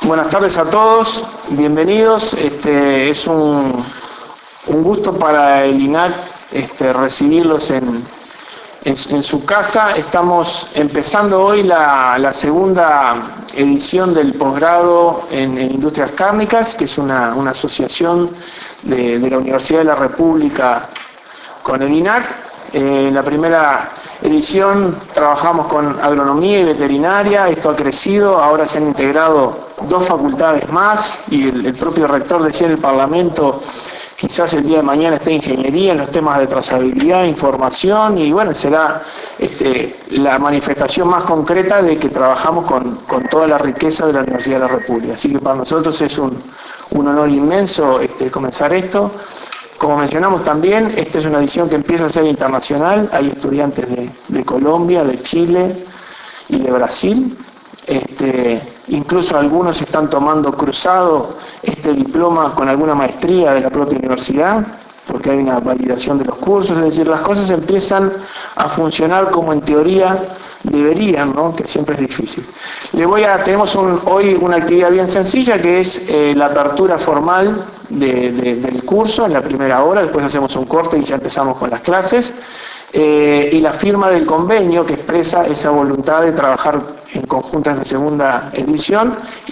Buenas tardes a todos, bienvenidos. Es un gusto para el INAC recibirlos en su casa. Estamos empezando hoy la segunda edición del posgrado en Industrias Cárnicas, que es una asociación de la Universidad de la República con el INAC. En la primera edición trabajamos con agronomía y veterinaria, esto ha crecido, ahora se han integrado 2 facultades más y el propio rector decía en el Parlamento, quizás el día de mañana esté ingeniería en los temas de trazabilidad, información y bueno, será la manifestación más concreta de que trabajamos con toda la riqueza de la Universidad de la República. Así que para nosotros es un honor inmenso comenzar esto. Como mencionamos también, esta es una edición que empieza a ser internacional, hay estudiantes de Colombia, de Chile y de Brasil, incluso algunos están tomando cruzado este diploma con alguna maestría de la propia universidad, porque hay una validación de los cursos, es decir, las cosas empiezan a funcionar como en teoría deberían, ¿no? Que siempre es difícil. Tenemos hoy una actividad bien sencilla que es la apertura formal del curso en la primera hora, después hacemos un corte y ya empezamos con las clases, y la firma del convenio que expresa esa voluntad de trabajar en conjunto en la segunda edición